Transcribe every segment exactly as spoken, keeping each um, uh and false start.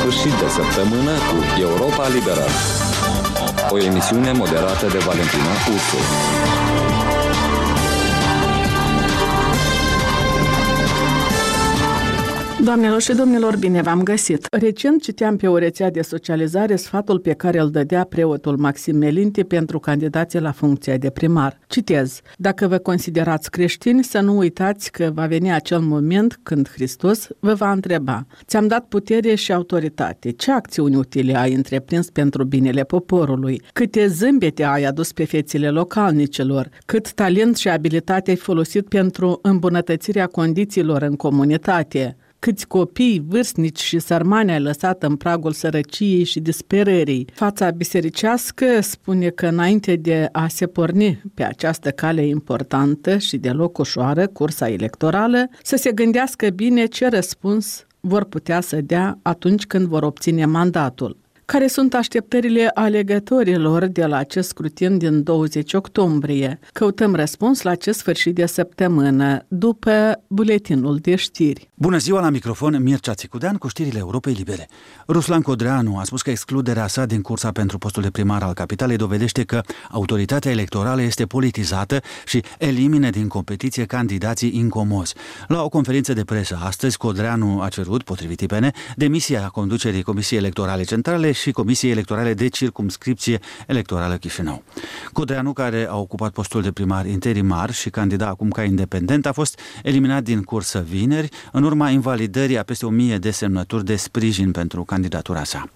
sfârșit de săptămână cu Europa Liberă. O emisiune moderată de Valentina Ursu. Doamnelor și domnilor, bine v-am găsit! Recent citeam pe o rețea de socializare sfatul pe care îl dădea preotul Maxim Melinti pentru candidații la funcția de primar. Citez: dacă vă considerați creștini, să nu uitați că va veni acel moment când Hristos vă va întreba: ți-am dat putere și autoritate, ce acțiuni utile ai întreprins pentru binele poporului? Câte zâmbete ai adus pe fețele localnicilor? Cât talent și abilitate ai folosit pentru îmbunătățirea condițiilor în comunitate? Câți copii, vârstnici și sărmani ai lăsat în pragul sărăciei și disperării? Fața bisericească spune că înainte de a se porni pe această cale importantă și deloc ușoară, cursa electorală, să se gândească bine ce răspuns vor putea să dea atunci când vor obține mandatul. Care sunt așteptările alegătorilor de la acest scrutin din douăzeci octombrie? Căutăm răspuns la acest sfârșit de săptămână, după buletinul de știri. Bună ziua, la microfon Mircea Țicudean cu știrile Europei Libere. Ruslan Codreanu a spus că excluderea sa din cursa pentru postul de primar al capitalei dovedește că autoritatea electorală este politizată și elimină din competiție candidații incomozi. La o conferință de presă astăzi, Codreanu a cerut, potrivit I P N, demisia conducerii Comisiei Electorale Centrale și Comisiei Electorale de Circumscripție Electorală Chișinău. Codreanu, care a ocupat postul de primar interimar și candida acum ca independent, a fost eliminat din cursă vineri, în urma invalidării a peste o mie de semnături de sprijin pentru candidatura sa.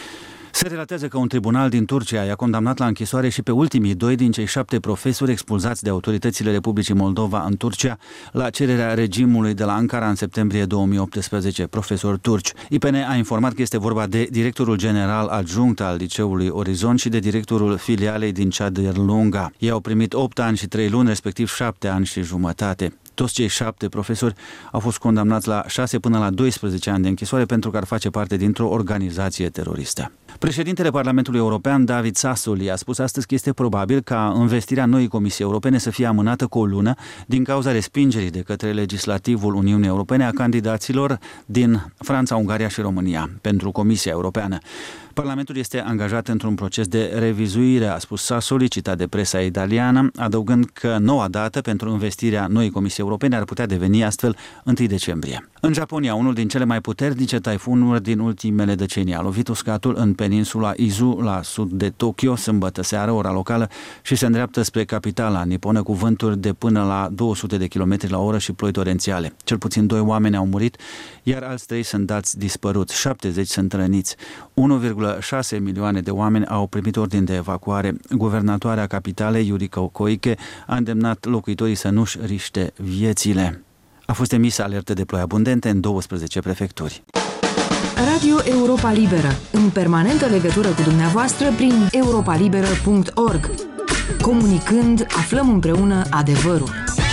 Se relatează că un tribunal din Turcia i-a condamnat la închisoare și pe ultimii doi din cei șapte profesori expulzați de autoritățile Republicii Moldova în Turcia la cererea regimului de la Ankara în septembrie două mii optsprezece, profesori turci. I P N a informat că este vorba de directorul general adjunct al liceului Orizont și de directorul filialei din Ceadărlunga. Ei au primit opt ani și trei luni, respectiv șapte ani și jumătate. Toți cei șapte profesori au fost condamnați la șase până la doisprezece ani de închisoare pentru că ar face parte dintr-o organizație teroristă. Președintele Parlamentului European, David Sassoli, a spus astăzi că este probabil ca învestirea noii Comisii Europene să fie amânată cu o lună din cauza respingerii de către legislativul Uniunii Europene a candidaților din Franța, Ungaria și România pentru Comisia Europeană. Parlamentul este angajat într-un proces de revizuire, a spus Sassoli, citat de presa italiană, adăugând că noua dată pentru învestirea noii Comisii Europene ar putea deveni astfel întâi decembrie. În Japonia, unul din cele mai puternice taifunuri din ultimele decenii a lovit uscatul în peninsula Izu, la sud de Tokyo, sâmbătă seară, ora locală, și se îndreaptă spre capitala niponă cu vânturi de până la două sute de kilometri la oră și ploi torențiale. Cel puțin doi oameni au murit, iar alți trei sunt dați dispăruți, șaptezeci sunt răniți. unu virgulă șase milioane de oameni au primit ordin de evacuare. Guvernatoarea capitalei, Yuriko Koike, a îndemnat locuitorii să nu-și riște viețile. A fost emisă alertă de ploi abundente în douăsprezece prefecturi. Radio Europa Liberă, în permanentă legătură cu dumneavoastră prin europa liberă punct org. Comunicând, aflăm împreună adevărul.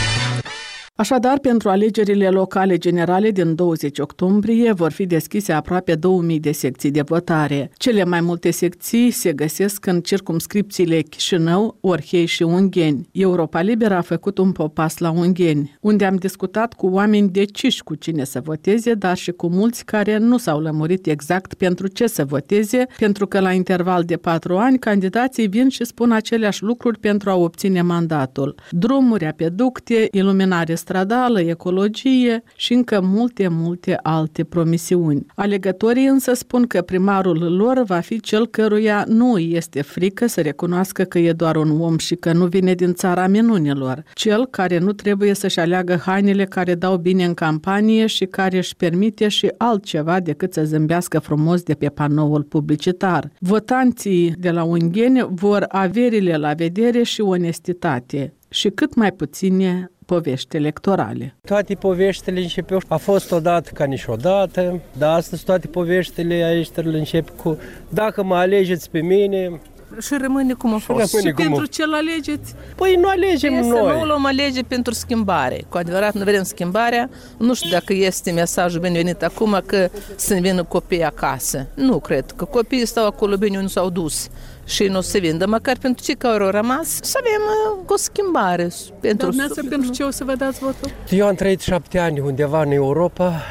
Așadar, pentru alegerile locale generale din douăzeci octombrie vor fi deschise aproape două mii de secții de votare. Cele mai multe secții se găsesc în circumscripțiile Chișinău, Orhei și Ungheni. Europa Liberă a făcut un popas la Ungheni, unde am discutat cu oameni deciși cu cine să voteze, dar și cu mulți care nu s-au lămurit exact pentru ce să voteze, pentru că la interval de patru ani candidații vin și spun aceleași lucruri pentru a obține mandatul. Drumuri, apeducte, iluminare stradală, ecologie și încă multe, multe alte promisiuni. Alegătorii însă spun că primarul lor va fi cel căruia nu îi este frică să recunoască că e doar un om și că nu vine din țara minunilor. Cel care nu trebuie să-și aleagă hainele care dau bine în campanie și care își permite și altceva decât să zâmbească frumos de pe panoul publicitar. Votanții de la Ungheni vor averile la vedere și onestitate și cât mai puține povești electorale. Toate poveștile începeau, a fost odată ca niciodată, dar astăzi toate poveștile aici le încep cu dacă mă alegeți pe mine. Și rămâne cum a fost. Și pentru ce-l alegeți? Păi nu alegem este noi. Nu l-om alege pentru schimbare. Cu adevărat nu vrem schimbarea. Nu știu dacă este mesajul binevenit acum că să-mi vină copiii acasă. Nu cred că copiii stau acolo bine unde s-au dus și nu se vin, dar măcar pentru cei care au rămas să avem o schimbare. Pentru, dar pentru ce o să vă dați votul? Eu am trăit șapte ani undeva în Europa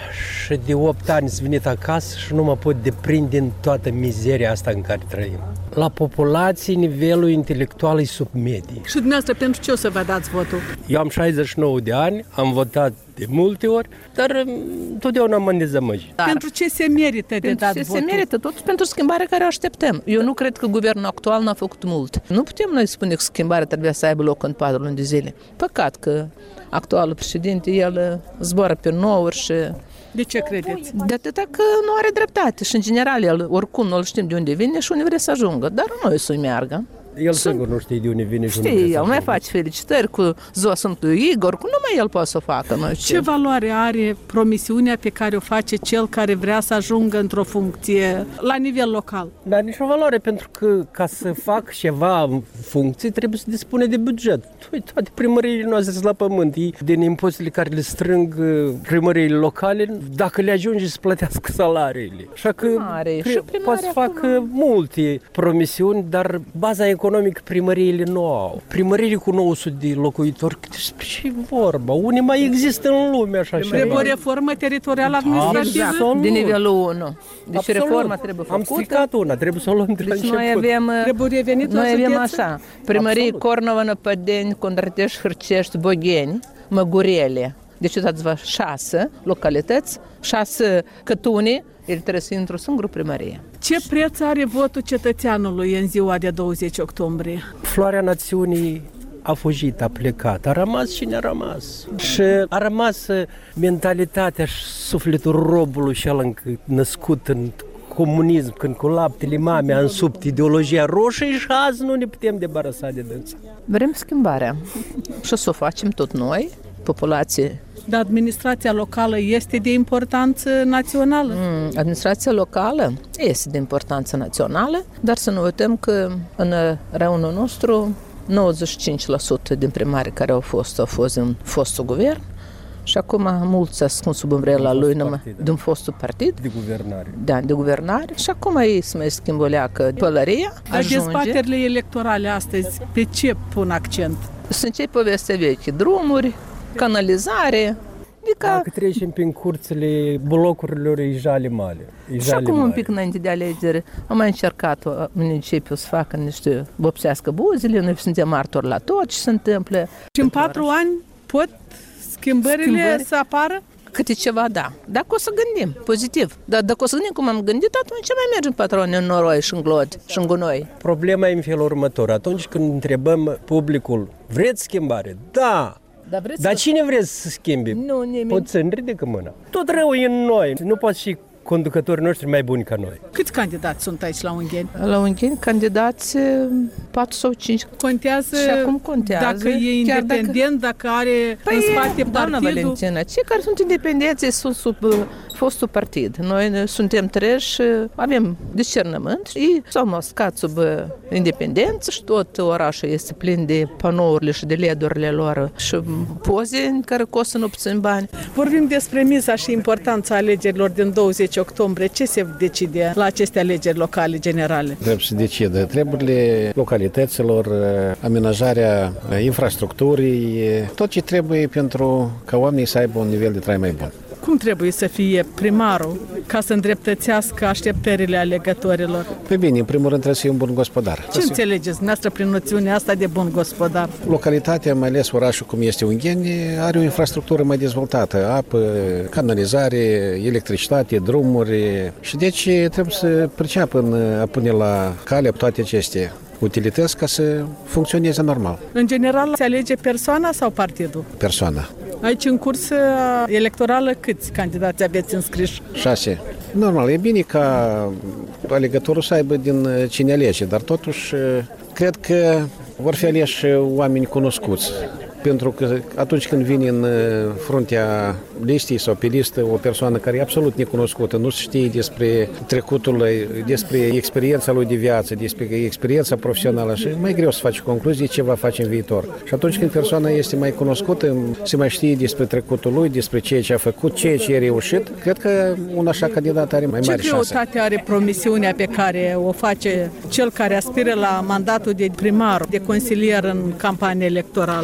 și de opt ani sunt venit acasă și nu mă pot deprinde din toată mizeria asta în care trăim. La populație, nivelul intelectual e sub medie. Și dumneavoastră, pentru ce o să vă dați votul? Eu am șaizeci și nouă de ani, am votat de multe ori, dar totdeauna mă dezamăgi. Dar pentru ce se merită de dat ce votul? se merită, totuși pentru schimbarea care o așteptăm. Eu nu cred că guvernul actual n-a făcut mult. Nu putem noi spune că schimbarea trebuie să aibă loc în patru luni de zile. Păcat că actualul președinte, el zboară pe nouri și... De ce credeți? De atâta că nu are dreptate și în general el oricum nu-l știm de unde vine și unde vrea să ajungă, dar noi să-i meargă. El singur nu știe de unde vine și unde Știi, vrea să el mai ajungă. face felicitări cu ziua Sfântului Igor, cu numai el poate să o facă. Noi Ce valoare are promisiunea pe care o face cel care vrea să ajungă într-o funcție la nivel local? Dar nicio valoare, pentru că ca să fac ceva în funcție trebuie să dispune de buget. Uite, toate primăriile noastre sunt la pământ. Ei, din impozitele care le strâng primăriile locale, dacă le ajunge să plătească salariile. Așa că Are, pri- și primarea poate să facă multe promisiuni, dar baza economică primăriile nu au. Primăriile cu nouă sute de locuitori, despre ce vorba? Unii mai există în lume așa Trebuie ceva. o reformă teritorială administrativă? Absolut. de nivelul unu. Deci Absolut. reforma trebuie Am făcută. stricat una, trebuie să o luăm de la Deci noi început. avem, Trebuie revenit la noi avem județe? așa, primării Absolut. Cornova, Năpădeni, Condrătești, Hârcești, Bogheni, Măgurele. Deci uitați-vă, șase localități, șase cătuni, el trebuie să intre o singură primărie. Ce preț are votul cetățeanului în ziua de douăzeci octombrie? Floarea națiunii a fugit, a plecat, a rămas cine a rămas. Și a rămas mentalitatea și sufletul robului și el născut în comunism, când cu laptele mamei a însupt ideologia roșie și azi nu ne putem debarasa de dânsa. Vrem schimbarea și să o facem tot noi, populație. Dar administrația locală este de importanță națională? Mm, Administrația locală este de importanță națională, dar să nu uităm că în raionul nostru nouăzeci și cinci la sută din primarii care au fost, au fost în fostul guvern și acum mulți ascund sub umbrela lui numai partid, da. din fostul partid. De guvernare. Da, de guvernare și acum ei se mai schimboleacă pălăria, Dar ajunge. dezbaterile electorale astăzi, pe ce pun accent? Să începe povestea veche, drumuri, canalizare, adică Dacă trecem prin curțile blocurilor, e jale male. E și jale acum un mare. pic înainte de alegeri am mai încercat municipiul să facă niște vopsească buzele, noi suntem martori la tot ce se întâmplă. Și în patru ani pot schimbările Schimbări? să apară? Câte ceva, da. Dacă o să gândim, pozitiv. Dar dacă o să gândim cum am gândit, atunci mai mergem patroni în noroi și în glod și în gunoi. Problema e în felul următor. Atunci când întrebăm publicul, vreți schimbare? Da! Dar vreți Dar să... cine vreți să schimbi? Nu, nimeni. Puțin, ridică mâna. Tot rău e în noi. Nu pot și conducătorii noștri mai buni ca noi. Câți candidați sunt aici la Ungheni? La Ungheni, candidați patru sau cinci. Contează, Și acum contează, dacă e chiar independent, dacă, dacă are în spate doamna partidul. Valentina, cei care sunt independenți sunt sub uh, fostul partid. Noi ne- suntem treși și avem discernământ. Ei s-au mascat sub uh, independență și tot orașul este plin de panourile și de ledurile lor și poze care costă nu puțin bani. Vorbim despre miza și importanța alegerilor din douăzeci octombrie. Ce se decide la aceste alegeri locale generale? Trebuie să decidă treburile localităților, amenajarea infrastructurii, tot ce trebuie pentru ca oamenii să aibă un nivel de trai mai bun. Cum trebuie să fie primarul ca să îndreptățească așteptările alegătorilor? Păi bine, în primul rând trebuie să fie un bun gospodar. Ce înțelegeți dumneavoastră prin noțiunea asta de bun gospodar? Localitatea, mai ales orașul cum este Ungheni, are o infrastructură mai dezvoltată, apă, canalizare, electricitate, drumuri și deci trebuie să priceapă în a pune la cale toate acestea utilități ca să funcționeze normal. În general, se alege persoana sau partidul? Persoana. Aici, în cursă electorală, câți candidați aveți înscriși? Șase. Normal, e bine ca alegătorul să aibă din cine alege, dar totuși cred că vor fi aleși oameni cunoscuți. Pentru că atunci când vine în fruntea listei sau pe listă o persoană care e absolut necunoscută, nu știe despre trecutul lui, despre experiența lui de viață, despre experiența profesională și e mai greu să faci concluzii ce va face în viitor. Și atunci când persoana este mai cunoscută, se mai știe despre trecutul lui, despre ceea ce a făcut, ceea ce a reușit, cred că un așa candidat are mai Ce mari șanse. greutate are promisiunea pe care o face cel care aspiră la mandatul de primar, de consilier în campanie electorală? Relația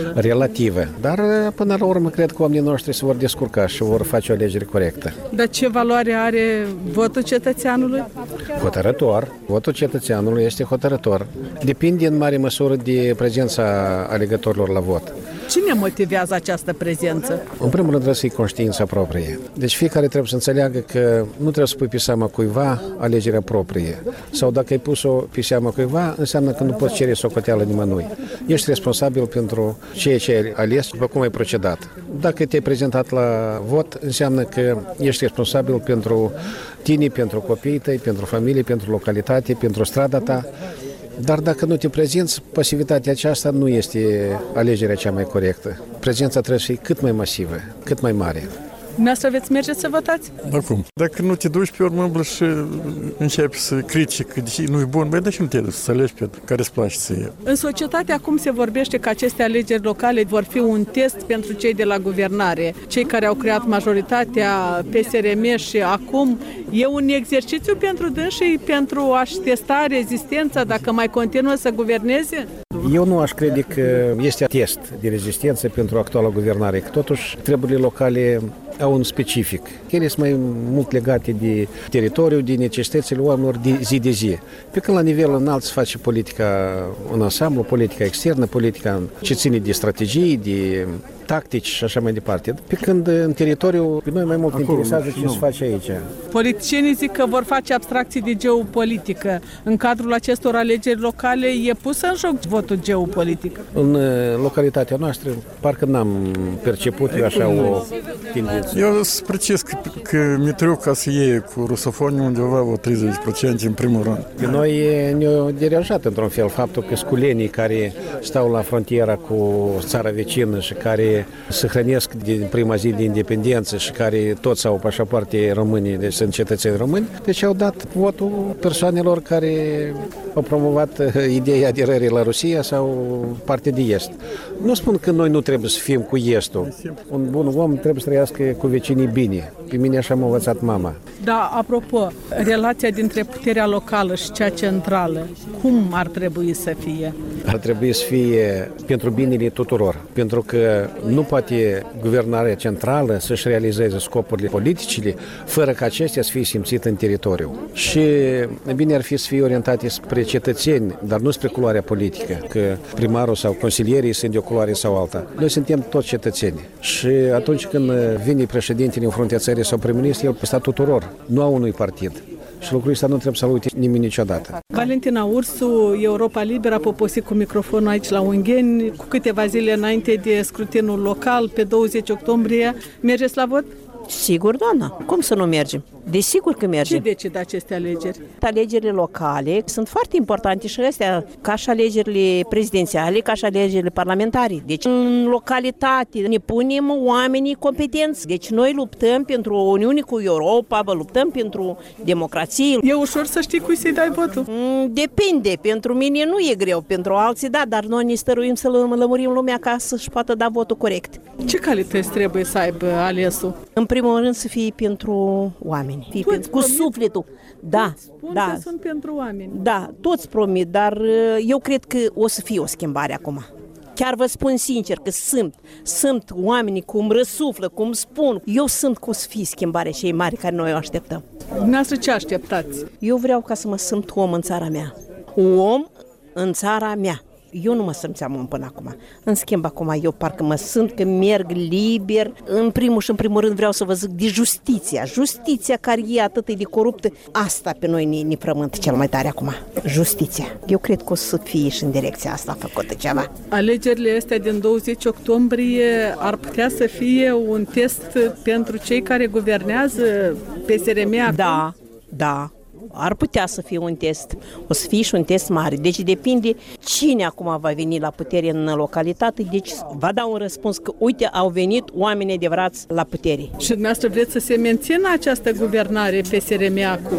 relativă, dar până la urmă cred că oamenii noștri se vor descurca și vor face o alegere corectă. Dar ce valoare are votul cetățeanului? Hotărător. Votul cetățeanului este hotărător. Depinde în mare măsură de prezența alegătorilor la vot. Cine motivează această prezență? În primul rând trebuie să fie conștiința proprie. Deci fiecare trebuie să înțeleagă că nu trebuie să pui pe seama cuiva alegerea proprie. Sau dacă ai pus-o pe seama cuiva, înseamnă că nu poți cere socoteală nimănui. Ești responsabil pentru ceea ce ai ales, după cum ai procedat. Dacă te-ai prezentat la vot, înseamnă că ești responsabil pentru tine, pentru copiii tăi, pentru familie, pentru localitate, pentru strada ta. Dar dacă nu te prezinți, pasivitatea aceasta nu este alegerea cea mai corectă. Prezența trebuie să fie cât mai masivă, cât mai mare. Dumneavoastră veți merge să votați? Acum, dacă nu te duci pe urmă și începi să critici că deși nu e bun, băi, de ce nu te duci să alegi pe care îți place să iei? În societate acum se vorbește că aceste alegeri locale vor fi un test pentru cei de la guvernare. Cei care au creat majoritatea P S R M și acum e un exercițiu pentru dânsii pentru a-și testa rezistența dacă mai continuă să guverneze? Eu nu aș crede că este test de rezistență pentru actuala guvernare, că totuși treburile locale au un specific. Ele sunt mai mult legate de teritoriu, de necesitățile oamenilor de zi de zi. Pe când la nivel înalt se face politica în ansamblu, politica externă, politica ce ține de strategii, de tactici și așa mai departe. Pe când în teritoriu, pe noi mai mult Acolo, interesează ce se face aici. Politicienii zic că vor face abstracții de geopolitică. În cadrul acestor alegeri locale e pus în joc votul geopolitic. În localitatea noastră, parcă n-am perceput eu așa o tendință. Eu sunt precis că, că mi trebuie ca să iei cu rusofonii undeva o treizeci la sută în primul rând. Pe noi ne-a deranjat într-un fel faptul că sculenii care stau la frontiera cu țara vecină și care se hrănesc din prima zi de independență și care toți au pașapoarte români, deci sunt cetățeni români, deci au dat votul persoanelor care au promovat ideea aderării la Rusia sau parte de Est. Nu spun că noi nu trebuie să fim cu Estul. Un bun om trebuie să trăiască cu vecinii bine. Pe mine așa m-a învățat mama. Da, apropo, relația dintre puterea locală și cea centrală, cum ar trebui să fie? Ar trebui să fie pentru binele tuturor, pentru că nu poate guvernarea centrală să-și realizeze scopurile politicile fără ca acestea să fie simțite în teritoriu. Și bine ar fi să fie orientate spre cetățeni, dar nu spre culoarea politică, că primarul sau consilierii sunt de o culoare sau alta. Noi suntem toți cetățeni și atunci când vine președintele în fruntea țării sau prim-ministru, el păsta tuturor, nu a unui partid. Și lucrul ăsta nu trebuie să-l uite nimeni niciodată. Valentina Ursu, Europa Liberă, a poposit cu microfonul aici la Ungheni, cu câteva zile înainte de scrutinul local, pe douăzeci octombrie. Mergeți la vot? Sigur, doamna. Cum să nu mergem? Desigur că mergem. Ce decid aceste alegeri? Alegerile locale sunt foarte importante și astea, ca și alegerile prezidențiale, ca și alegerile parlamentare. Deci, în localitate ne punem oamenii competenți. Deci, noi luptăm pentru o Uniune cu Europa, luptăm pentru democrație. E ușor să știi cui să-i dai votul? Depinde. Pentru mine nu e greu, pentru alții da, dar noi ne stăruim să lămurim lumea ca să-și poată da votul corect. Ce calități trebuie să aibă alesul? În primul rând să fie pentru oameni. Fii pentru, cu sufletul. Da, spun da. Că sunt pentru oameni. Da, toți promit, dar eu cred că o să fie o schimbare acum. Chiar vă spun sincer că sunt, sunt oamenii cum răsuflă, cum spun. Eu sunt că o să fie schimbarea cei mari care noi o așteptăm. Dumneavoastră ce așteptați? Eu vreau ca să mă simt om în țara mea. Om în țara mea. Eu nu mă simțeam om până acum. În schimb, acum eu parcă mă simt că merg liber. În primul și în primul rând vreau să vă zic de justiția. Justiția care e atât de coruptă. Asta pe noi ne, ne frământă cel mai tare acum. Justiția. Eu cred că o să fie și în direcția asta făcută ceva. Alegerile astea din douăzeci octombrie ar putea să fie un test pentru cei care guvernează P S R M acum? Da, da. Ar putea să fie un test, o să fie și un test mare. Deci depinde cine acum va veni la putere în localitate, deci va da un răspuns că uite, au venit oameni adevărați la putere. Și dumneavoastră vreți să se mențină această guvernare P S R M acum?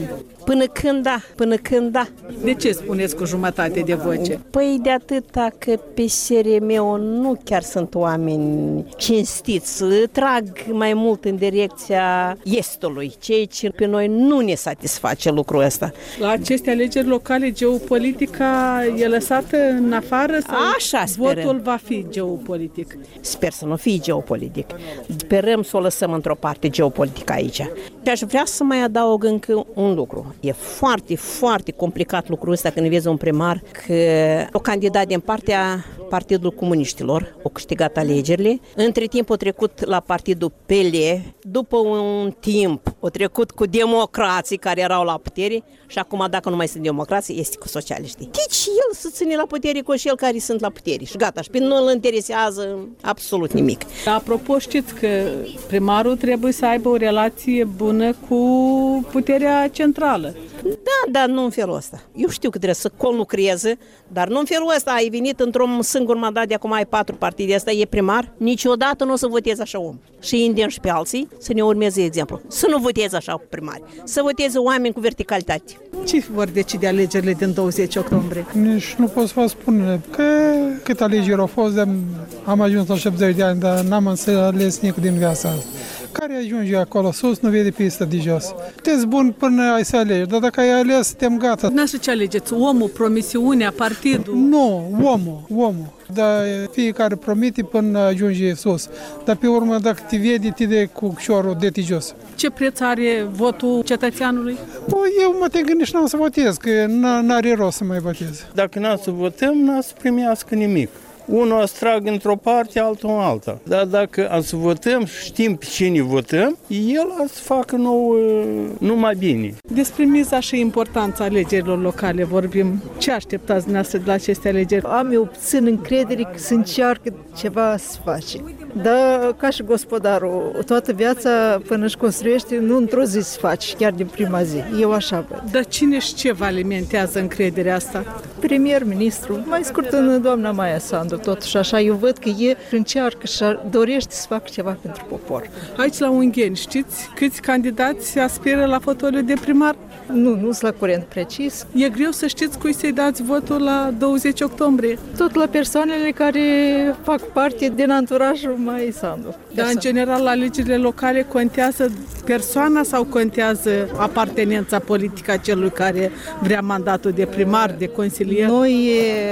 Până când da, până când da. De ce spuneți cu jumătate de voce? Păi de atâta că pe S R M nu chiar sunt oameni cinstiți. Trag mai mult în direcția estului, ceea ce pe noi nu ne satisface lucrul ăsta. La aceste alegeri locale, geopolitica e lăsată în afară sau Așa sperăm. votul va fi geopolitic? Sper să nu fie geopolitic. Sperăm să o lăsăm într-o parte geopolitică aici. Și aș vrea să mai adaug încă un lucru. E foarte, foarte complicat lucrul ăsta când vezi un primar că o candidat din partea Partidul Comuniștilor a câștigat alegerile. Între timp a trecut la Partidul P L. După un timp a trecut cu democrații care erau la putere și acum dacă nu mai sunt democrații, este cu socialiștii. Deci el să ține la putere cu cei care sunt la putere și gata. Și pe nu îl interesează absolut nimic. Apropo, știți că primarul trebuie să aibă o relație bună cu puterea centrală. Da, dar nu în felul ăsta. Eu știu că trebuie să conlucreze, dar nu în felul ăsta. Ai venit într-un singur mandat, de acum ai patru partide, ăsta e primar, niciodată nu o să votezi așa om. Și îndemn și pe alții să ne urmeze exemplu. Să nu votezi așa cu primari, să voteze oameni cu verticalitate. Ce vor decide alegerile din douăzeci octombrie? Nici nu pot să vă spun că cât alegeri au fost, de am ajuns la șaptezeci de ani, dar n-am înțeles nimic din viața asta. Care ajunge acolo sus, nu vede pista de jos. Te-ți bun până ai să alegi, dar dacă ai ales, suntem gata. Dumneavoastră ce alegeți? Omul, promisiunea, partidul? Nu, omul, omul. Dar fiecare promite până ajunge sus. Dar pe urmă, dacă te vede, te dă cu șorul de te jos. Ce preț are votul cetățeanului? O, eu mă te gândesc n-am să votez, că n-are rost să mai votez. Dacă n-am să votăm, n-am să primească nimic. Unul îți trag într-o parte, altul în alta. Dar dacă am să votăm, știm pe cine votăm, el ar să facă nou, numai bine. Despre miza și importanța alegerilor locale vorbim. Ce așteptați dumneavoastră de la aceste alegeri? Am eu puțin încredere că se încearcă ceva să face. Dar ca și gospodarul, toată viața până își construiește, nu într-o zi se face, chiar din prima zi. Eu așa văd. Dar cine și ce vă alimentează încrederea asta? Premier-ministru, mai scurt în doamna Maia Sandu, totuși așa, eu văd că e încearcă și dorește să facă ceva pentru popor. Aici la Ungheni, știți câți candidați aspiră la fotoliu de primar? Nu, nu sunt la curent precis. E greu să știți cui să-i dați votul la douăzeci octombrie. Tot la persoanele care fac parte din anturajul Maia Sandu. Dar în general la alegerile locale contează persoana sau contează apartenența politică a celui care vrea mandatul de primar, de consilier? Noi,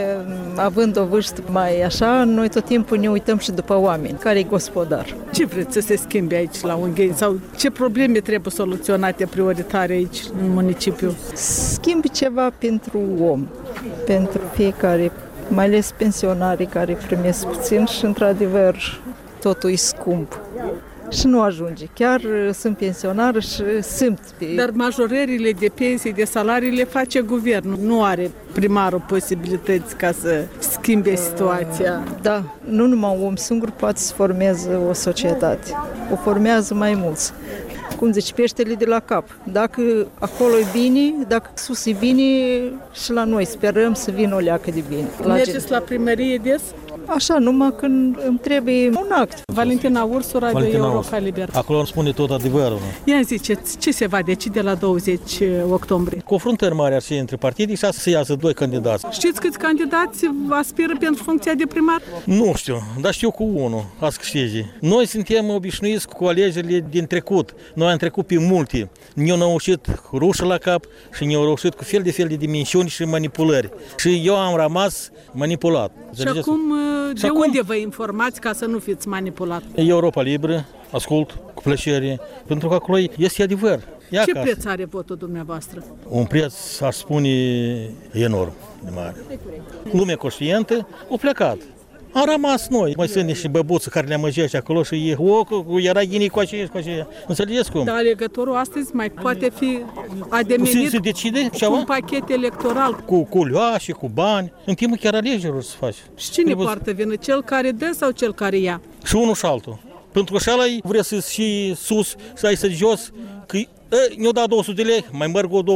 având o vârstă mai așa, noi tot timpul ne uităm și după oameni, care e gospodar. Ce vreți să se schimbe aici la Ungheni sau ce probleme trebuie soluționate prioritare aici în municipiu? Schimbi ceva pentru om, pentru fiecare, mai ales pensionarii care primesc puțin și într-adevăr totul e scump. Și nu ajunge. Chiar sunt pensionară și simt pe... Dar majorările de pensii, de salarii le face guvernul. Nu are primarul posibilități ca să schimbe situația. Da, nu numai un om singur poate să formeze o societate. O formează mai mulți. Cum zici, peștele de la cap. Dacă acolo e bine, dacă sus e bine, și la noi sperăm să vină o leacă de bine. Mergeți la primărie des? Așa, numai când îmi trebuie un act. Valentina Ursu, Radio Europa Liberă. Acolo îmi spune tot adevărul. Ia ziceți, ce se va decide la douăzeci octombrie? Confruntări mari ar fi între partide și să iasă doi candidați. Știți câți candidați aspiră pentru funcția de primar? Nu știu, dar știu cu unul, azi câștige. Noi suntem obișnuiți cu alegerile din trecut. Noi am trecut pe multe. Ne-au reușit rușă la cap și ne-au reușit cu fel de fel de dimensiuni și manipulări. Și eu am rămas manipulat. Și acum, de și acum, unde vă informați ca să nu fiți manipulat? Europa Liberă, ascult cu plăcere, pentru că acolo este adevăr. Ia Ce acasă. preț are votul dumneavoastră? Un preț, aș spune, enorm de mare. Lumea conștientă a plecat. Am rămas noi. Mai sunt niște băbuți care le amăgește acolo și o, era ghinii cu aceea și cu aceea. Înțelegeți cum? Dar alegătorul astăzi mai poate fi ademenit se, se decide cu un pachet electoral. Cu culioașe, cu bani. În timpul chiar alegerilor se face. Și cine Trebuie... poartă vină? Cel care dă sau cel care ia? Și unul și altul. Pentru că și ăla vrea să și sus, să ai să jos, că ne-o dat două sute de lei, mai merg o două.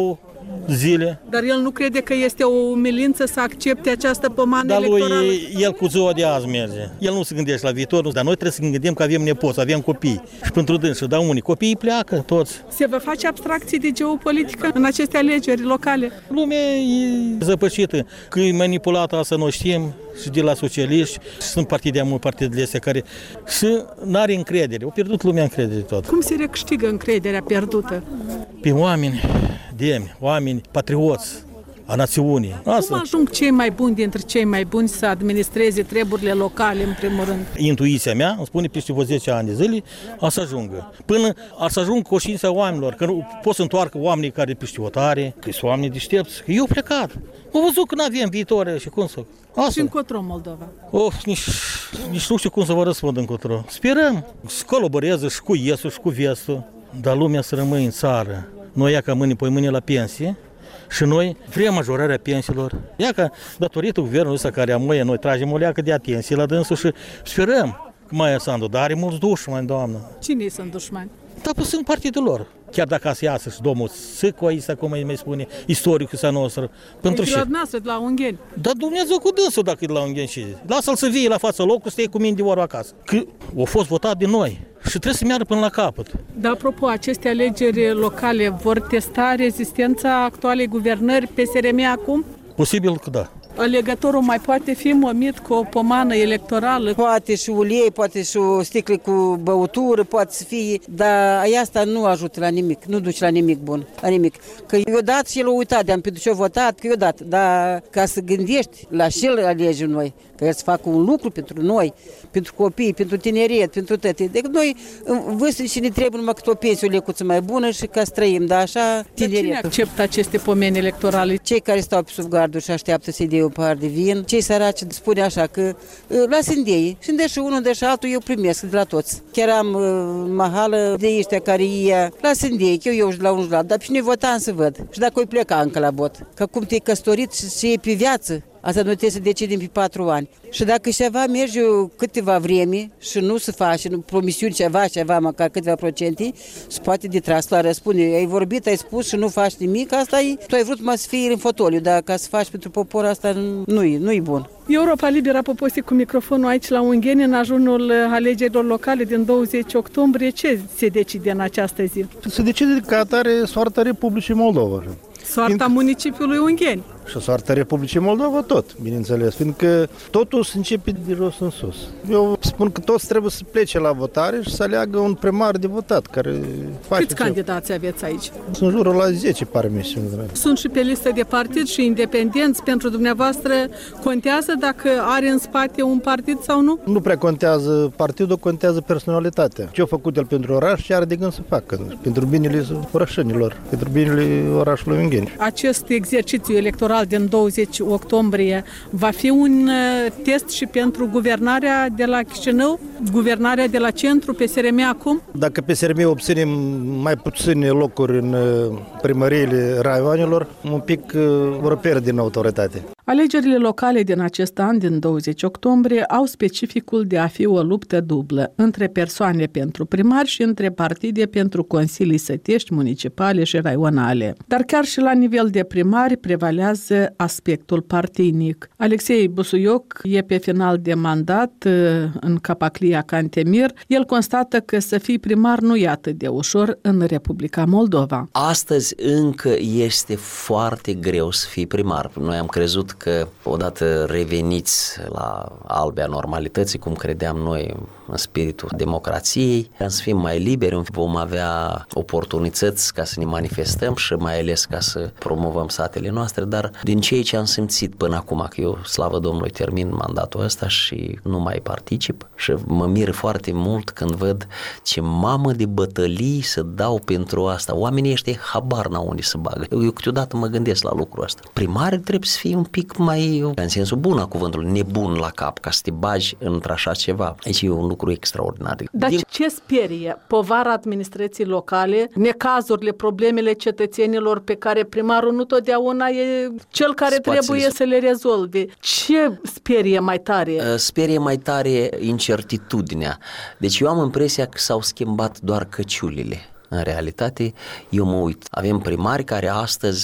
zile. Dar el nu crede că este o umilință să accepte această pomană Dar electorală? lui, el cu ziua de azi merge. El nu se gândește la viitor, dar noi trebuie să ne gândim că avem nepoți, avem copii. Și pentru dânsul, dar unii copiii pleacă toți. Se va face abstracții de geopolitică în aceste alegeri locale? Lumea e zăpăcită, că e manipulată, asta noi știm, și de la socialiști, și sunt partide mult partidele astea care și n-are încredere, au pierdut lumea încredere tot. Cum se recâștigă încrederea pierdută? Pe oameni demni, oameni patrioți a națiunii. Asta. Cum ajung cei mai buni dintre cei mai buni să administreze treburile locale, în primul rând? Intuiția mea îmi spune peste vreo zece ani de zile a să ajungă. Până a să ajung conștiința oamenilor, că nu pot să întoarcă oamenii care peste hotare, că sunt oameni deștepți, că eu plecat. Au văzut că nu avem viitoare și cum să... Asta. Și încotro Moldova? Of, nici, nici nu știu cum să vă răspund încotro. Sperăm să colaboreze și cu estul și cu vestul, dar lumea să rămâne în țară. Noi ia ca mâine, poi mâine la pensie, și noi vrem majorarea pensiilor. Ia că datorită guvernului ăsta care amoie, noi tragem o leacă de atenție la dânsul și sperăm că Maia Sandu, dar are mulți dușmani, doamnă. Cine sunt dușmani? Da, păi sunt partidul lor. Chiar dacă să iasă și domnul Sâcu aici, cum îi mai spune, istoricul ăsta nostru. Pentru ce? De la Ungheni. Dar Dumnezeu cu dânsul dacă e de la Ungheni și lasă-l să vie la fața locului, să iei cu mine de oară acasă. Că a fost votat de noi și trebuie să meargă până la capăt. Dar apropo, aceste alegeri locale vor testa rezistența actualei guvernări P S R M acum? Posibil că da. Alegătorul mai poate fi momit cu o pomană electorală? Poate și ulei, poate și o sticlă cu băutură, poate să fie, dar asta nu ajută la nimic, nu duce la nimic bun, la nimic. Că eu dat și el a uitat de-am pentru ce a votat, că eu dat, dar ca să gândești la ce alegem noi, că el să facă un lucru pentru noi, pentru copii, pentru tineret, pentru toate. Deci noi vârstnici ne trebuie numai câte o pensie o lecuță mai bună și ca să trăim, dar așa tineret. Cine acceptă aceste pomeni electorale? Cei care stau pe sub garduri și așteaptă să-i dea o par de vin, cei săraci spune așa că lasă-mi de și de și unul de și altul eu primesc de la toți. Chiar am uh, mahală de ăștia care ia, lasă-mi de că eu eu și la unul și la altul, dar pe cine votam să văd și dacă o pleca încă la vot. Că cum te-ai căsătorit și e pe viață, asta nu trebuie să decidem pe patru ani. Și dacă ceva merge câteva vreme și nu se face, nu promisiuni ceva, ceva, măcar câteva procente, se poate de tras la răspunde. Ai vorbit, ai spus și nu faci nimic, asta e, tu ai vrut mai să fii în fotoliu, dar ca să faci pentru popor, asta nu e, nu e bun. Europa Liberă poposi cu microfonul aici la Ungheni în ajunul alegerilor locale din douăzeci octombrie. Ce se decide în această zi? Se decide ca atare soarta Republicii Moldova. Soarta Fiind... municipiului Ungheni. Și soarta Republicii Moldova tot, bineînțeles, fiindcă totul se începe de jos în sus. Eu spun că toți trebuie să plece la votare și să aleagă un primar de votat care face. Câți candidați aveți aici? Sunt jurul la zece, pare mi se. Sunt și pe listă de partid și independenți. Pentru dumneavoastră contează dacă are în spate un partid sau nu? Nu prea contează partidul, contează personalitatea. Ce a făcut el pentru oraș și are de gând să facă. Pentru binele orașenilor, pentru binele orașului Ungheni. Acest exercițiu electoral din douăzeci octombrie va fi un test și pentru guvernarea de la Chișinău, guvernarea de la centru, P S R M acum? Dacă P S R M obține mai puține locuri în primăriile raioanelor, un pic vor pierde din autoritate. Alegerile locale din acest an, din douăzeci octombrie, au specificul de a fi o luptă dublă între persoane pentru primari și între partide pentru consilii sătești, municipale și raionale. Dar chiar și la nivel de primari prevalează aspectul partinic. Alexei Busuioc e pe final de mandat în Capaclia Cantemir. El constată că să fii primar nu e atât de ușor în Republica Moldova. Astăzi încă este foarte greu să fii primar. Noi am crezut că odată reveniți la albea normalității, cum credeam noi în spiritul democrației, să fim mai liberi, vom avea oportunități ca să ne manifestăm și mai ales ca să promovăm satele noastre, dar din ceea ce am simțit până acum, că eu, slavă Domnului, termin mandatul ăsta și nu mai particip și mă mir foarte mult când văd ce mamă de bătălii să dau pentru asta. Oamenii ăștia habar n-au unde să bagă. Eu câteodată mă gândesc la lucrul ăsta. Primarii trebuie să fie un pic mai, în sensul bun a cuvântului, nebun la cap, ca să te bagi într-așa ceva. Aici e un lucru extraordinar. Dar Din... ce sperie? Povara administrației locale, necazurile, problemele cetățenilor pe care primarul nu totdeauna e cel care Spații. trebuie să le rezolve. Ce sperie mai tare? Sperie mai tare incertitudinea. Deci eu am impresia că s-au schimbat doar căciulile. În realitate, eu mă uit. Avem primari care astăzi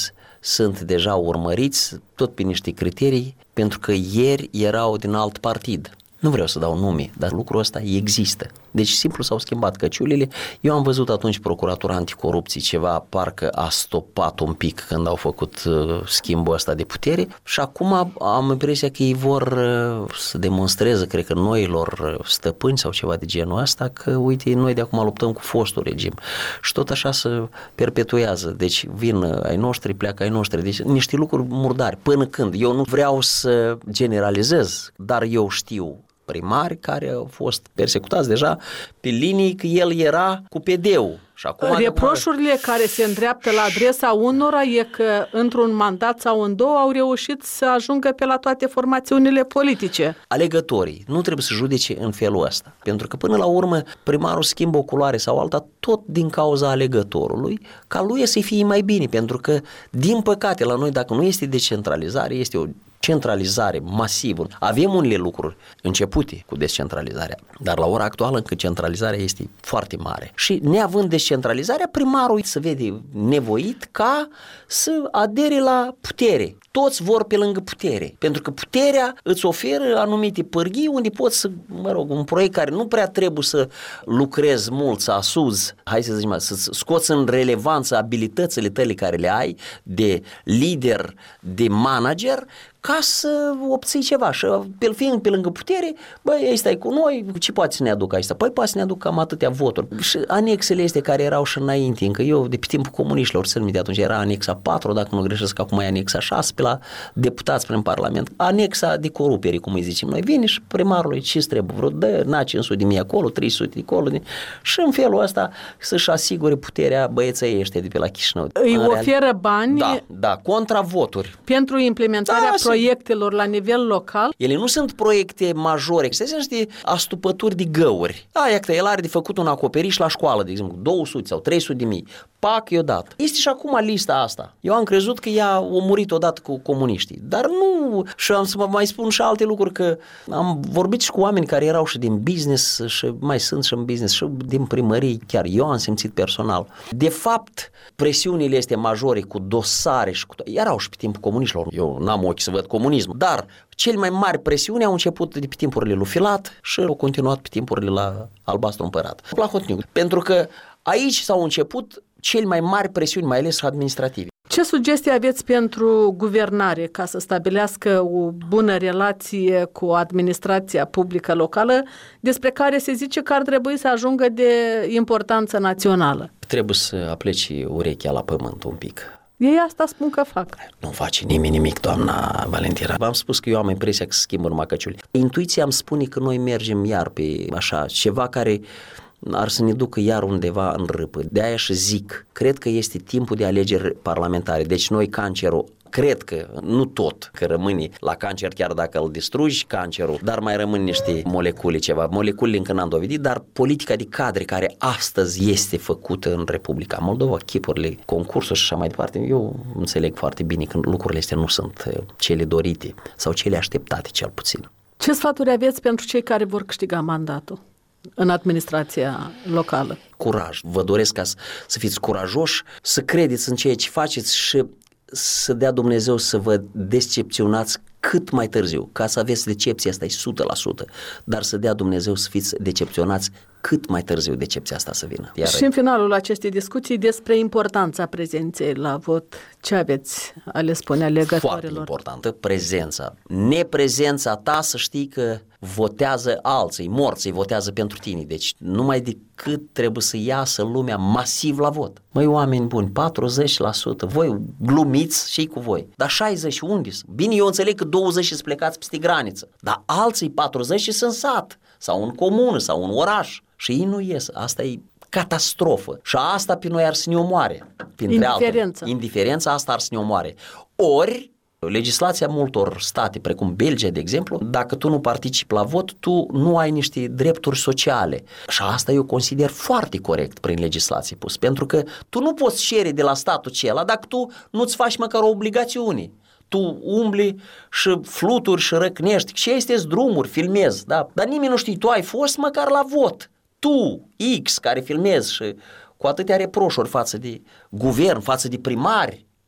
sunt deja urmăriți tot pe niște criterii, pentru că ieri erau din alt partid. Nu vreau să dau nume, dar lucrul ăsta există. Deci simplu s-au schimbat căciulile. Eu am văzut atunci Procuratura Anticorupție ceva, parcă a stopat un pic când au făcut uh, schimbul ăsta de putere și acum am impresia că ei vor uh, să demonstreze, cred că noilor stăpâni sau ceva de genul ăsta, că uite, noi de acum luptăm cu fostul regim. Și tot așa se perpetuează. Deci vin ai noștri, pleacă ai noștri. Deci niște lucruri murdari. Până când? Eu nu vreau să generalizez, dar eu știu primari care au fost persecutați deja pe linii că el era cu P D-ul. Și acum reproșurile de... care se îndreaptă la adresa unora e că într-un mandat sau în două au reușit să ajungă pe la toate formațiunile politice. Alegătorii nu trebuie să judece în felul ăsta, pentru că până la urmă primarul schimbă o culoare sau alta tot din cauza alegătorului, ca lui să-i fie mai bine, pentru că din păcate la noi dacă nu este decentralizare, este o centralizare masivă. Avem unele lucruri începute cu descentralizarea, dar la ora actuală încă centralizarea este foarte mare. Și neavând descentralizarea, primarul se vede nevoit ca să adere la putere. Toți vor pe lângă putere, pentru că puterea îți oferă anumite pârghii unde poți să, mă rog, un proiect care nu prea trebuie să lucrezi mult, să asuzi, hai să zicem, să scoți în relevanță abilitățile tale care le ai de lider, de manager, ca să obții ceva. Și pe fiind pe lângă putere, băi, ăsta e cu noi, ce poate să ne aducă ăsta? Păi poate să ne aducă cam atâtea voturi. Și anexele astea care erau și înainte, încă eu de pe timpul comuniștilor, să de atunci era anexa patru, dacă nu greșesc, acum e anexa șase, pe la deputați prin Parlament. Anexa de corupere, cum îi zicem noi. Vine și primarului ce-ți trebuie, vreo dă, na cinci sute de mii acolo, trei sute de acolo. De... Și în felul ăsta să-și asigure puterea băieții ăștia de pe la Chișinău. Îi în oferă real... bani? Da, da, contra voturi. Pentru implementarea da, proiectelor la nivel local? Ele nu sunt proiecte majore, sunt niște astupături de găuri. Aia că el are de făcut un acoperiș la școală, de exemplu, două sute sau trei sute de mii. Pac, i-o dat. Este și acum lista asta. Eu am crezut că ea a murit odată cu comuniștii, dar nu. Și am să vă mai spun și alte lucruri, că am vorbit și cu oameni care erau și din business și mai sunt și în business și din primării, chiar eu am simțit personal. De fapt, presiunile este majore cu dosare și cu... erau și pe timpul comuniștilor. Eu n-am ochi să văd comunism, dar cele mai mari presiuni au început de pe timpurile lui Filat și au continuat pe timpurile la Albastru Împărat. La Hotniuc. Pentru că aici s-au început cele mai mari presiuni, mai ales administrative. Ce sugestii aveți pentru guvernare ca să stabilească o bună relație cu administrația publică locală, despre care se zice că ar trebui să ajungă de importanță națională? Trebuie să apleci urechea la pământ un pic. Ei asta spun că fac. Nu face nimeni nimic, doamna Valentina. V-am spus că eu am impresia că se schimbă numai căciuli. Intuiția îmi spune că noi mergem iar pe așa ceva care ar să ne ducă iar undeva în râpă. De-aia și zic, cred că este timpul de alegeri parlamentare. Deci noi cancerul, cred că, nu tot, că rămâne la cancer chiar dacă îl distrugi cancerul, dar mai rămân niște molecule ceva. Moleculele încă n-am dovedit, dar politica de cadre care astăzi este făcută în Republica Moldova, chipurile, concursul și așa mai departe, eu înțeleg foarte bine că lucrurile astea nu sunt cele dorite sau cele așteptate cel puțin. Ce sfaturi aveți pentru cei care vor câștiga mandatul în administrația locală? Curaj. Vă doresc ca să, să fiți curajoși, să credeți în ceea ce faceți și să dea Dumnezeu să vă decepționați cât mai târziu, ca să aveți decepția asta, e o sută la sută, dar să dea Dumnezeu să fiți decepționați cât mai târziu decepția asta să vină. Iar și în finalul acestei discuții despre importanța prezenței la vot, ce aveți a le spune alegătorilor? Foarte importantă, prezența. Neprezența ta să știi că votează alții, morții votează pentru tine, deci numai decât trebuie să iasă lumea masiv la vot. Măi, oameni buni, patruzeci la sută, voi glumiți și cu voi, dar șaizeci unde? Bine, eu înțeleg că douăzeci sunt plecați peste graniță, dar alții patruzeci sunt în sat, sau în comună, sau în oraș. Și ei nu ies. Asta e catastrofă. Și asta pe noi ar să ne omoare. Indiferența. Altele. Indiferența asta ar să ne omoare. Ori, legislația multor state, precum Belgia, de exemplu, dacă tu nu participi la vot, tu nu ai niște drepturi sociale. Și asta eu consider foarte corect prin legislație pus. Pentru că tu nu poți cere de la statul acela dacă tu nu-ți faci măcar o obligațiune. Tu umbli și fluturi și răcnești și este drumuri, filmezi, da? Dar nimeni nu știe, tu ai fost măcar la vot. Tu, X, care filmezi și cu atâtea reproșuri față de guvern, față de primari,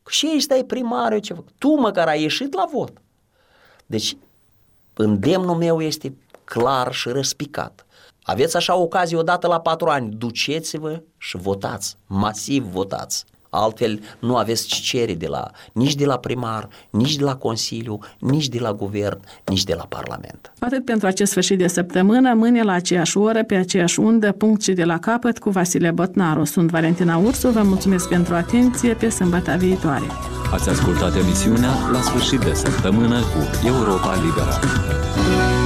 Și ei stai primarul, ce fac? Tu măcar ai ieșit la vot. Deci, îndemnul meu este clar și răspicat. Aveți așa ocazie odată la patru ani, duceți-vă și votați, masiv votați. Altfel nu aveți ce cere de la, nici de la primar, nici de la Consiliu, nici de la Guvern, nici de la Parlament. Atât pentru acest sfârșit de săptămână, mâine la aceeași oră, pe aceeași undă, punct și de la capăt cu Vasile Botnaru. Sunt Valentina Ursu, vă mulțumesc pentru atenție, pe sâmbătă viitoare. Ați ascultat emisiunea La sfârșit de săptămână cu Europa Liberă.